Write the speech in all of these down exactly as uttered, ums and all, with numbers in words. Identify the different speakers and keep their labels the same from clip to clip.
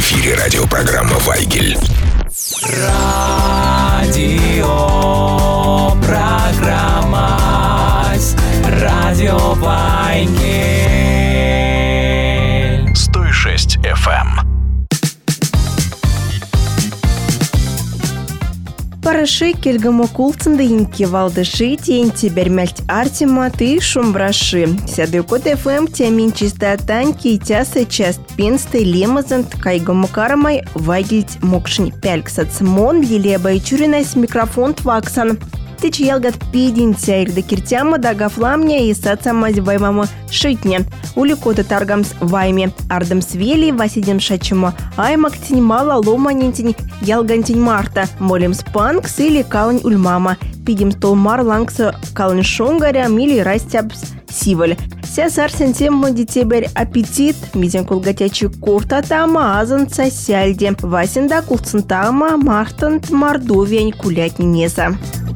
Speaker 1: эфире радиопрограмма «Вайгель».
Speaker 2: Радио программа Радио Вайгель.
Speaker 1: сто шесть эф эм.
Speaker 3: Параши кельгамо кулцында инки валдыши тенти бермельт артема ты шумбраши. Сядыкот эф эм тямин чистотань китяса часть пенсты лемазант кайгамо кармай вайгельт мокшин пяльксацмон лилеба и чуринайс микрофон тваксан. Тыч ялгат пидин тяйрда киртяма да гафламня и сацамазь ваймама шитня. Уликота таргамс вайме ардам свели васидем шачимо аймак тень мала ломанентень ялгантень марта молим спанкс или калань ульмама пидим столмар лангса калань шонгаря мили растябс сиваль. Ся сарсен тем детебер аппетит мизен кулгатячи курта тама азан сосяльде васенда кулцентама мартант мордовень кулять неса.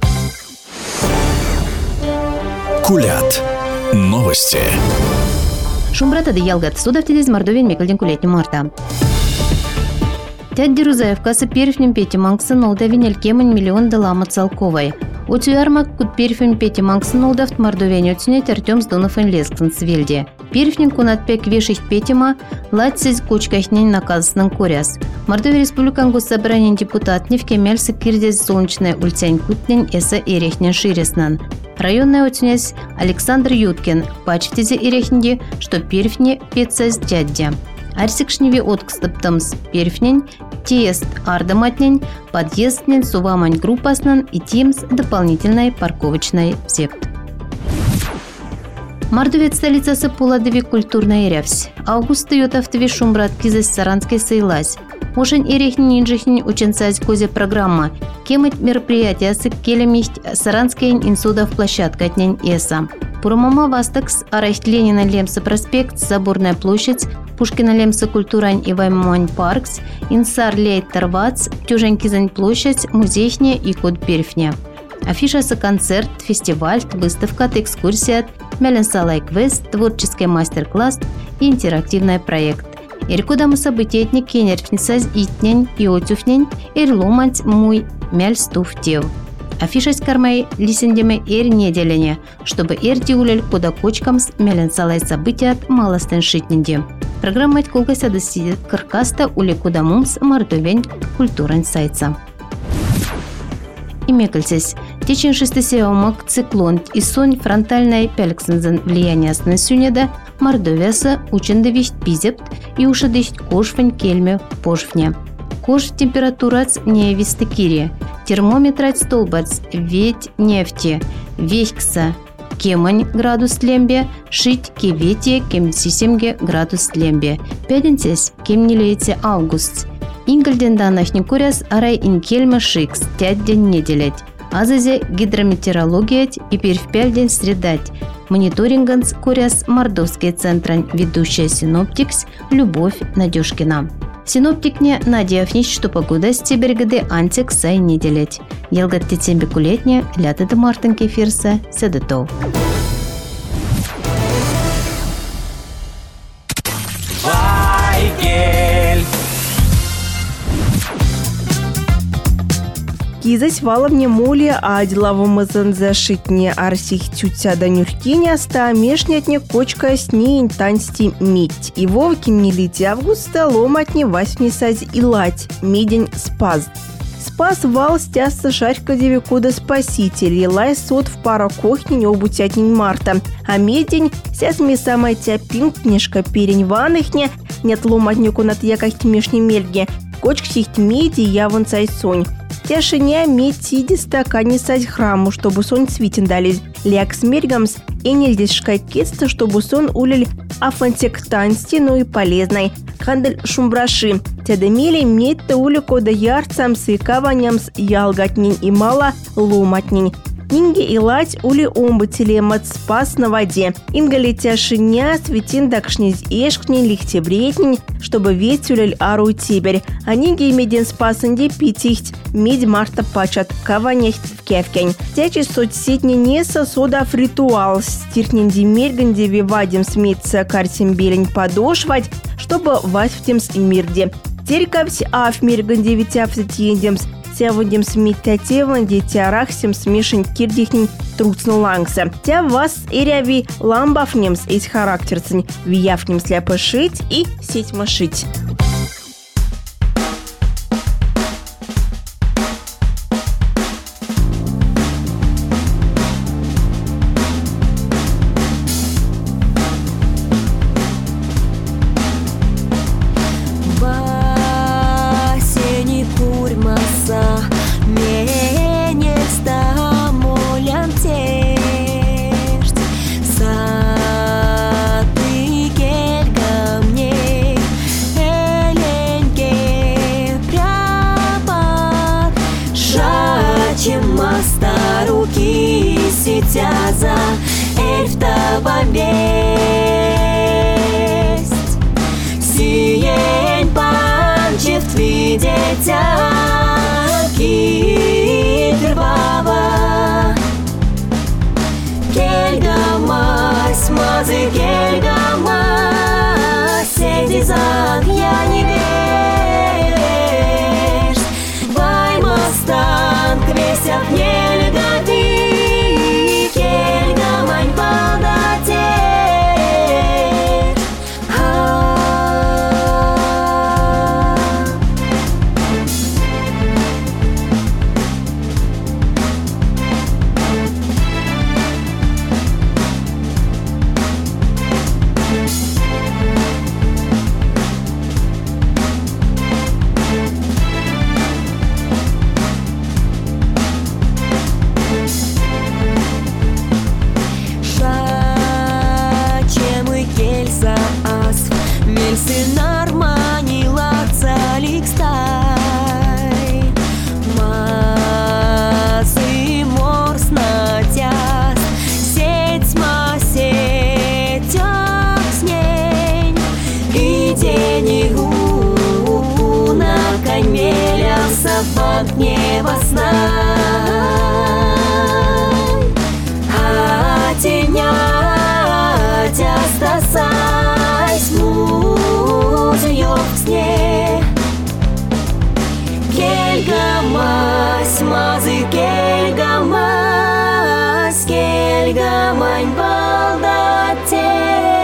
Speaker 1: Кулят. Новости.
Speaker 4: Шумбрата да ялгат судавтидез Мордовен мекалден кулетни марта. Тядди Рузаевкасы перифнем пети мангсын олдавин элькемын миллион далама цалковай. Утюярмак кут перифнем пети мангсын олдавт Мордовен отсюнет Артем Сдоновын лескын свельде. Перифнем кунат пек вешить петима латсыз кучкахнень наказанын куряс. Мордовия Республикан госсобранин депутат Невкемельсы кирдез солнечная ульцянь кутнень эса эрехнен ширеснан. Районная отсюнес Александр Юткин пачтизе эрехнде, что перифне пецаз дядя. Арсикшневе откстыптымс перифнень, тест ардаматнень, подъезднен сувамань группаснан и тимс дополнительной парковочной сект. Мордовец столицасы Пуладови культурная рявсь. Августа йотавтови шумбрат кизес саранской сейлась. Ошен эрехнин инжехнин ученцать козе программа. Кемыть мероприятия с келемихт саранскейн инсудов площадкатнень эса. Пурамама вастакс арахт Ленина Лемса проспект, Соборная площадь, Пушкина Лемса культурань и Ваймань паркс, Инсар Лейт Тарвац, Тюжень Кизань площадь, музейхня и код перифня. Афиша со концерт, фестиваль, выставка, экскурсия, Меленсалай квест, творческий мастер-класс и интерактивный проект. Иркудаму событиетник кенерфнисаз итнень и отюфнень, ирломать муй мельстув тев. Афиша с кармай лисендеме эр неделение, чтобы эр диулель куда кочкам с Меленсалай события малостен шитненде. Программа отколкася доси каркаста уле кудамумс Мордовень культурань сайца. Имекальцес. Течин шестисеомак циклон и сонь фронтальной пельксензен влияние с насюнеда Мордовяса учендовищ пизепт и ушедыщ кошфань кельме пошфня. Кош температурац не вистекири. Термометрать столбац ведь нефти. Вехкса кемань градус лембе, шить кевети кем сисемге градус лембе. Пяденцес кем не лейте август. Ингольден данных не куряс арай инкельма шикс тять день неделять. Азазе гидрометеорологиять и перевпяльден средать. Мониторинганс куряс мордовский центрань ведущая синоптикс Любовь Надежкина. Синоптикне Надя Афнич, что погода с тебергады антик сай неделять. Елгат тетембе кулетне ляты до мартынки фирса седетов.
Speaker 3: Кизась валовне мули, а деловому зашитне арсих тютя да нюркиня ста мешнятне кочка с ней таньсти мить. И вовки милите августа ломатне восьми саз и лать, медень спаз. Спас вал стясса шарька девикуда спаситель, и лай сот в пара кухни не обутятнень марта. А медень сяз ми самая тя пинкнешка перень ванныхне, нет ломатнику над якахти мешни мельги, кочк сихт меди яван цай сонь. Тяшиня медь сиди стакане сать храму, чтобы сон свитен дались. Ляк смергамс и не здесь шкайкетство, чтобы сон улили афантектансти, ну и полезной. Кандель шумбраши. Тядемели медь-то улико да ярцам с икаванямс ялгатнень и мало ломатнень. Нинги и лать ули омбытели мат спас на воде. Ингали тяшиня светин дакшниз эшкни лихтебретнень, чтобы веть улель ару тиберь. А нинги меден спасанди питихть. Медь марта пачат каванехт в кевкень. Тячи соцсетни неса содав ритуал. Стиркненди мерганди вивадим смеется карсим белень подошвать, чтобы вать в тем смирде. Теркавсь афмерган девятявсят ендемс. Сяводемс митятеван детярахсем смешен кирдихнин труцну лангса. Тя вас иряви ламбафнемс из характерцень. Вияфнемс ляпошить и сеть машить.
Speaker 5: Ситяза эльфта бомбесть Сиень панчев твидетя Китрбава Кельгамась, мазы кельгамась Седизак я не вешь Ваймастан квесят нельгади Небо сна, а тенять остасась музею в сне. Кельгамась, мазы кельгамась, кельгамань балдате.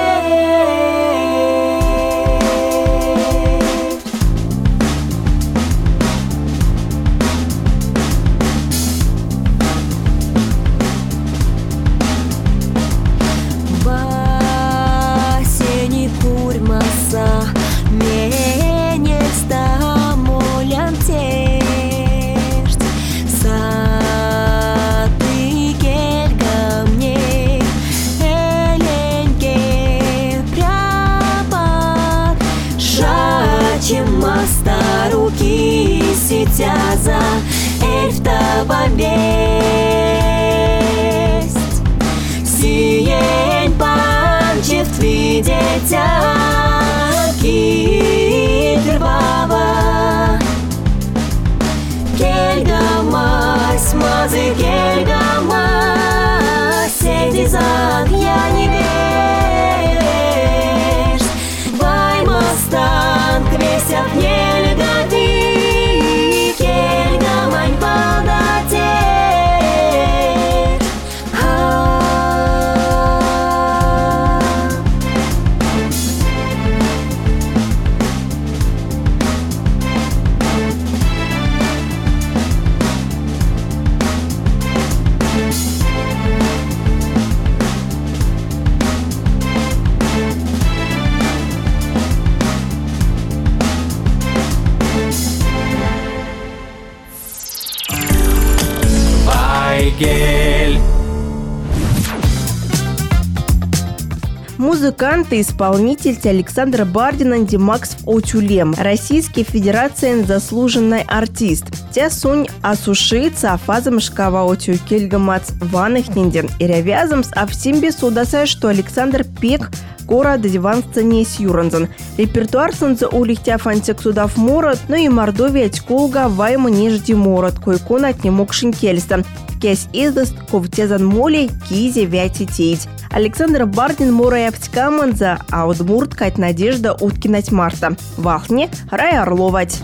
Speaker 5: Ситяза эльфта бомбесть Сиень панчев твидетя Китрбава Кельгамась, мазы кельгамась Седизак я не вешь Ваймастан квесят нельгади
Speaker 2: Вайгель.
Speaker 3: Музыкант и исполнитель Александр Бардин Андимакс Отюлем. Российский Федерация заслуженный артист. Тя сунь осушится афазом шкава Отю Кельгамац ванных нинден. И рявязом с авсимби судасай, что Александр пек скоро до диван сцене с Юранзен. Репертуар сынзы улихтя фантик судав морот, но и Мордовия тьколга вайма нежди морот, койкон от немок шинкельстен. Кесь издаст ковтезан моли кизе вяти тейть. Александр Бардин мора яптикаманза, а удмурт кать Надежда уткинать Марта. Вахне рай орловать.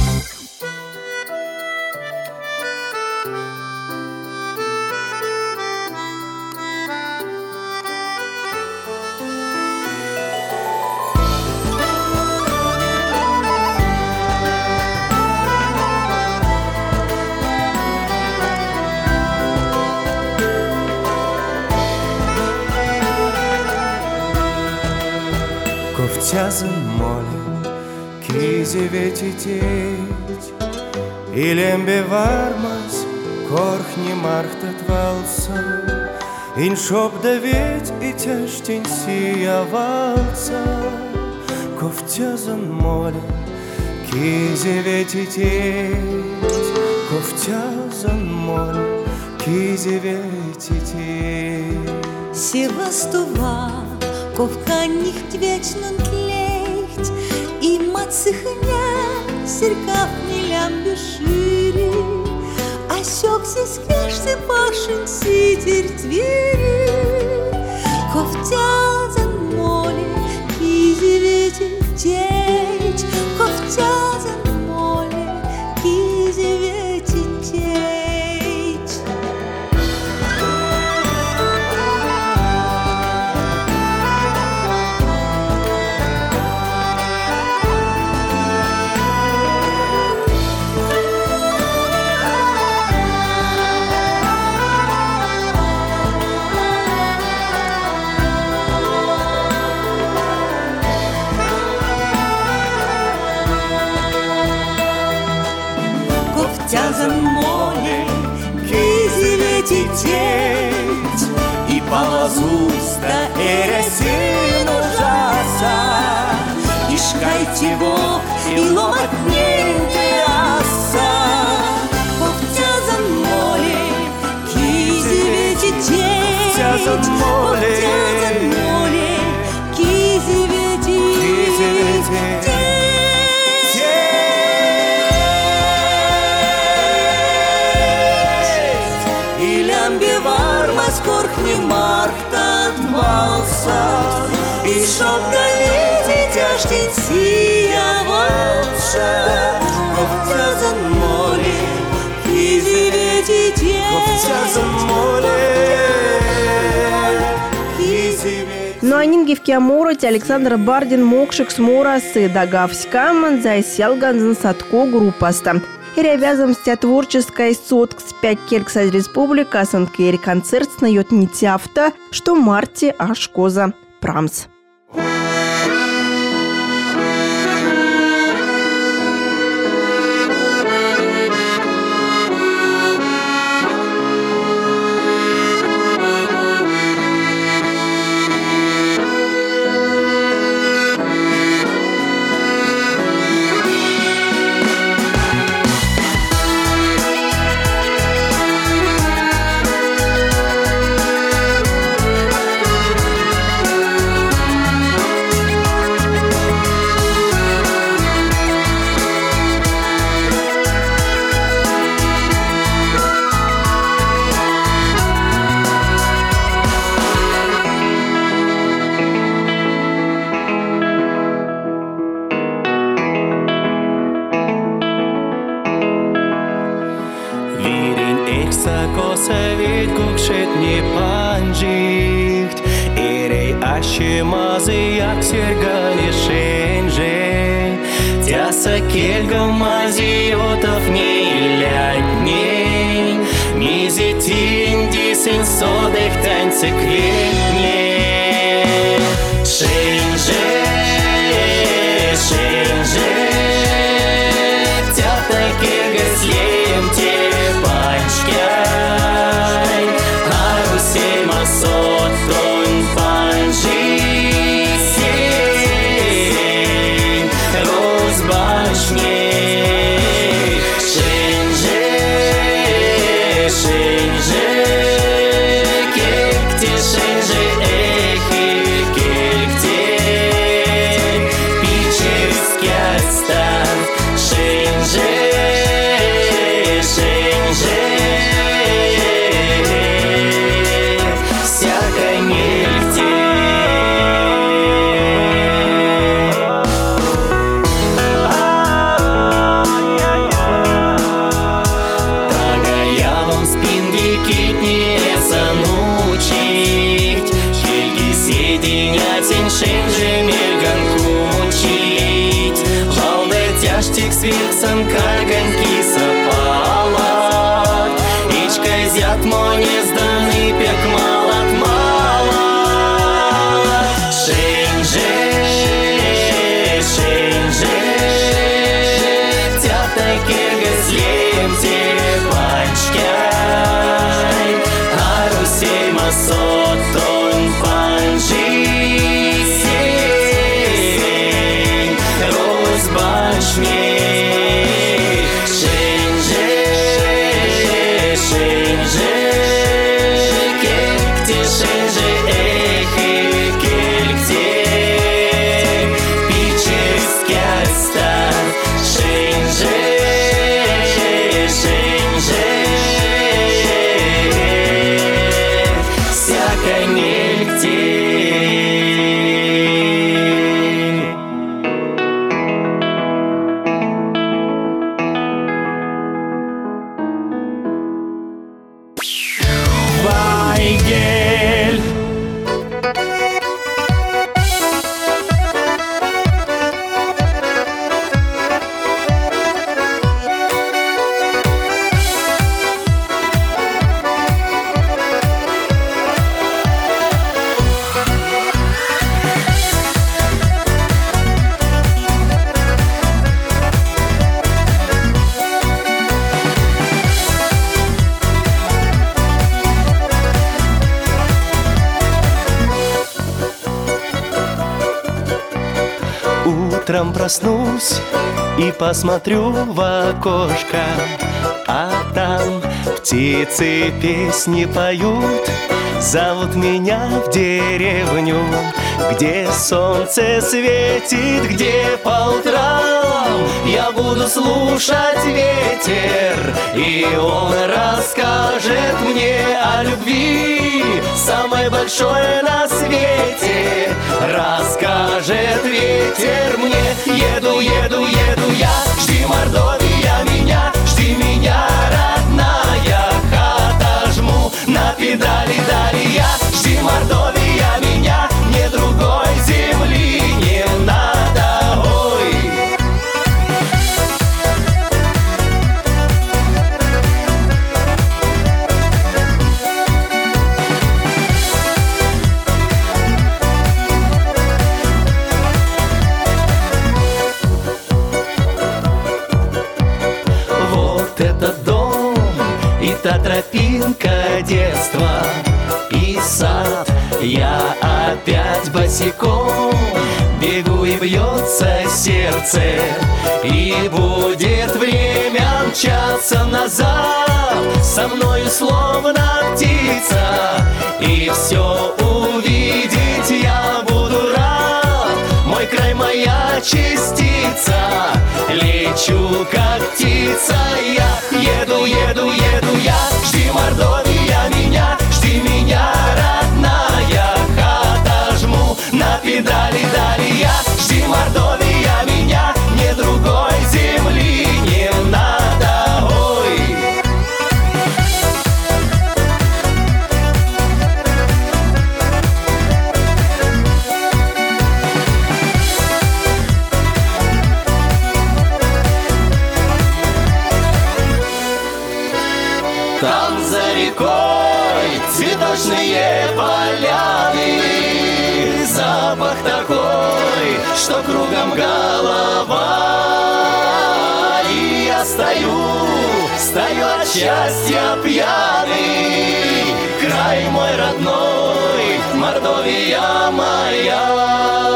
Speaker 2: Ковтязын молим, кизе ветететь, Илембе вармас, корхни мархтат валса, Иншоп да веть и тяжтень сиявалца. Ковтязын молим, кизе ветететь, Ковтязын молим, кизе ветететь.
Speaker 6: Севастува ковканих вечнен тлеcht, и мацихня серкав не лямбе шире, а сёкси сквешься пашин ситер твери. Ковтязан моли, кизе ветететь, Ковтязан моли, кизе ветететь.
Speaker 2: Ковтязан моли, кизе ветететь, и палазуста эресин ужаса, и шкайте вок, и ломать неньте аса. Ковтязан моли, кизе ветететь, Ковтязан моли, кизе ветететь. Корхни мархтат валса, и шоп галите тяжтень сиявалша. Ковтязан моли, кизе ветететь, Ковтязан моли, кизе ветететь.
Speaker 3: Но анингивки амороть Александр Бардин мокшик с морасы дагавскаман зайселганзен садко группаста. Иревязомстя творческая соткс пять кельксад республика санкери концерт снает не тяфта, что марте аж коза прамс.
Speaker 2: Savit kukšet ne panžicht, Erei ašimazai apsirgani šenže, Tiesa kelga mazijotov neįliadniai, Mizitindisin sodek ten ciklietniai. Šenže, šenže, Tieta kelgas lemti panškiai, Arusima sotron panžysiai, Rozbašniai. Šenže, šenže, kiek tie šenže echi, kiek tie Шень, шень же мельганку учить. Волны тяжтик свирцем карганьки сапала. Ичкой зят мой не сданный пек малат мала. Шень же, шень же, тятай киргыз лемте панчкай. Арусей масот тон панжи сень, роз башмей. Шень же, шень же, кельте шень же эхи кельте. Пичерская стар. Шень же, шень же, всякой нельте. Вайгель. Утром проснусь и посмотрю в окошко, а там птицы песни поют. Зовут меня в деревню, где солнце светит, где по утрам я буду слушать ветер, и он расскажет мне о любви, самой большой на свете. Расскажет ветер мне. Еду, еду, еду я, жди, Мордовия, меня, жди меня, родная хата. Жму на педали, дали я, жди, Мордовия, меня, мне другой земли не надо, ой. Вот этот дом и та тропинка детства, и сад, я опять босиком бегу, и бьется сердце, и будет время мчаться назад. Со мною словно птица, и все увидеть я буду рад. Мой край, моя частица, лечу как птица я. Еду, еду, еду я, жди, Мордовия, меня, жди меня, родная хата. Жму на педали, дали я, жди, Мордовия, меня, мне другой земли не надо, ой. Там за рекой цветочные поляны, запах такой, что кругом голова. И я стою, стою от счастья пьяный, край мой родной, Мордовия моя.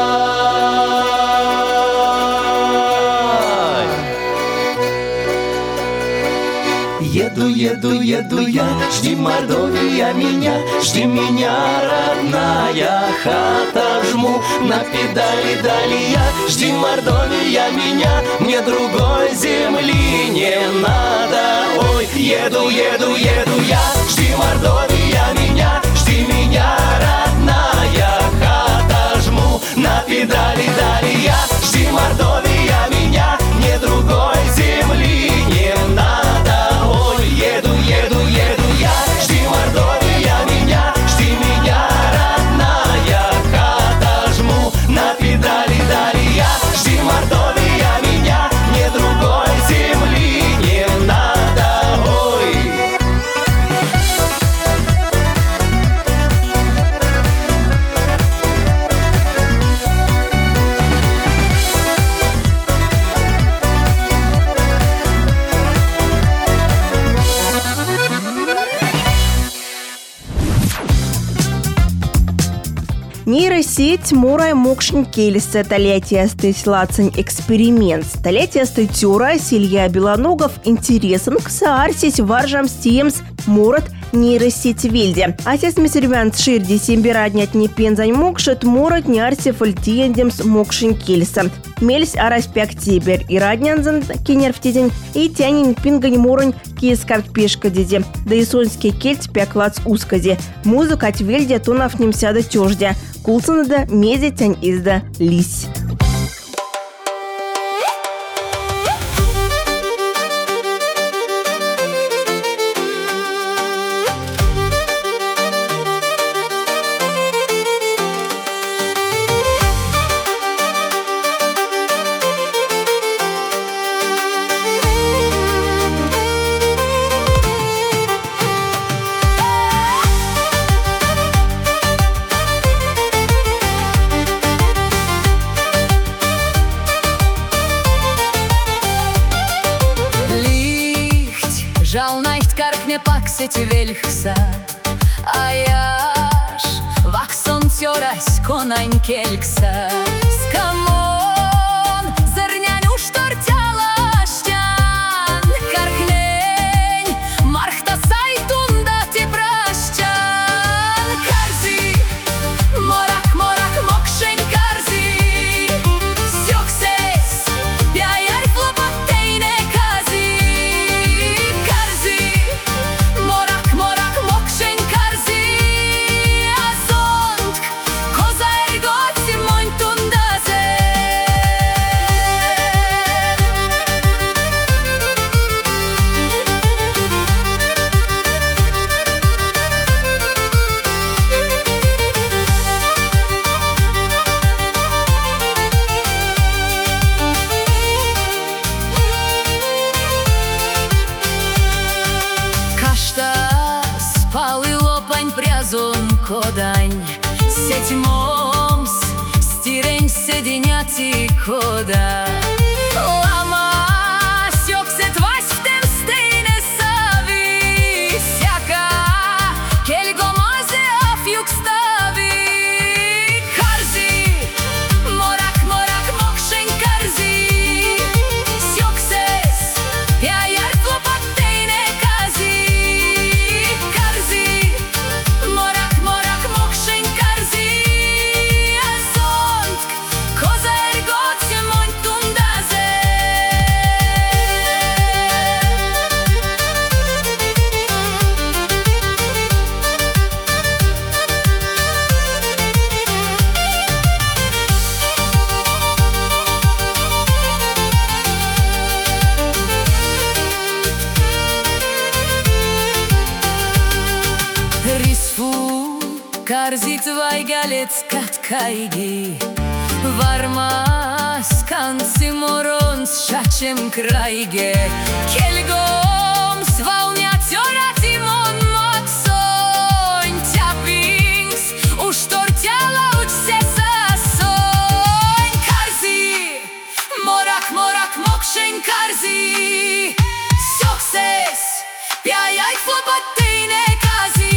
Speaker 2: Еду, еду, еду я, жди, Мордовия, меня, жди меня, родная хата. Жму на педали, дали я, жди, Мордовия, меня, мне другой земли не надо, ой. Еду, еду, еду я, жди, Мордовия, меня, жди меня, родная хата. Жму на педали, дали я, жди, Мордовия, меня, мне другой земли не надо. Еду, еду, еду я, жди, Мордовия, меня, жди меня, родная хата. Жму
Speaker 3: сеть мурай мокшин келісі талетиясты слацын эксперимент. Талетиясты тюра Силья Белоногов интересен кса арсись варжам стиемс мурат нейросеть вельде. Асес месервян ширди сембираднят не пензань мокшит мурат не арси фальтиендемс мокшин келісі. Мельс араспяк тибер и раднянзан кенер в тизень и тянин пингань мурань киескавт пешка деде. Да и сонский кельт пяклац узкаде. Музыка от вельде тонав немсяда тёждя. Кулсанада мезе тянь изда лись.
Speaker 7: Velhsa ayaş vakson tjoras konain kelksa skamon zernyan ushtortjala shtan karknen marhta saytunda ti prashtan karzi morak morak mokshen karzi syokses yayar flopatteine kazi karzi Kodань, сеть момс, стирень сединяти кода. Лама сёксет вась в тем стейне сави, сяка кельго мазе афюк стави. Карзи, морак морак мокшен карзи, сёксес яяр тлопаттейне кази. Карзи, Karzi tvai galets katkaygi Varmas kansi morons shachem kraige Kelgom svalnyatjora timon makson Tjapings ushtortjala uchse sason Karzi morak morak mokshen karzi Sokses pjajaj flopattejne kazi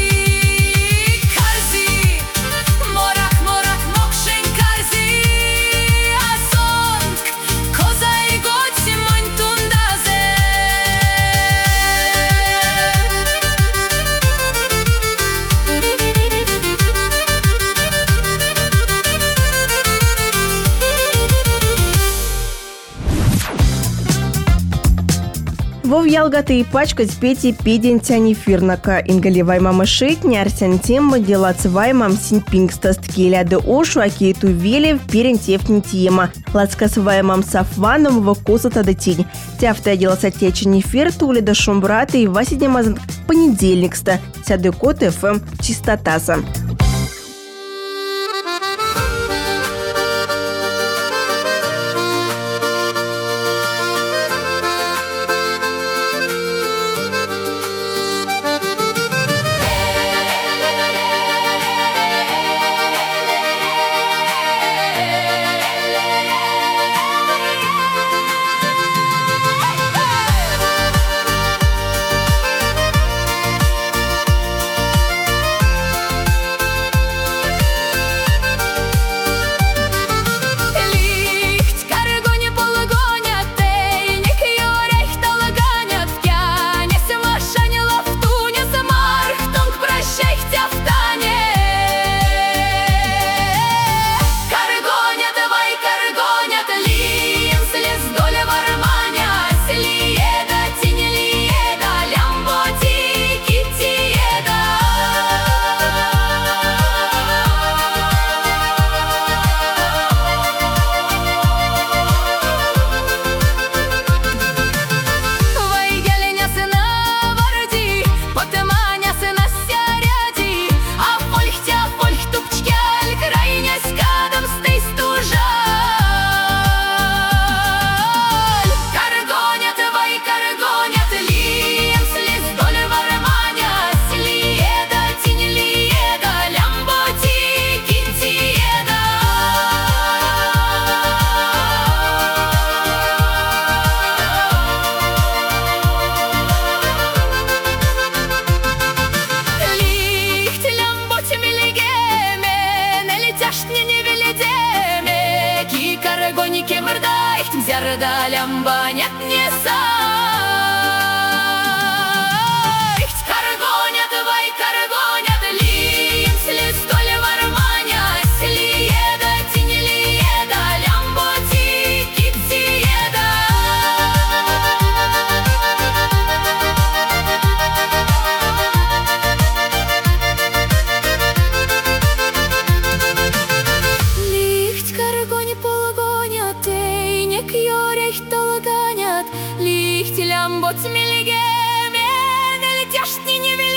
Speaker 3: Вов ялгаты и пачкать пети педентяни фирнака. Ингаливай мама шить, не арсен тема, делацевай мам синпингстаст келяды ошу, а кейту вели в перентефни тема. Лацкасвай мам сафваном в косата да тень. Тяфта деласа течени фир, тули да шумбрата и васидня мазан понедельникста. Сяды кот эф эм чистотаса.
Speaker 7: кемырдай, зярда лямбанят не сай. Каргонят, вай, каргонят, лием слез столь варманя, слиеда, тини лиеда, лямботи, китсиеда. Лихт каргони полгонят, эйнек йорех толганят, лихт лямбот смельге, мен летяшь не невель.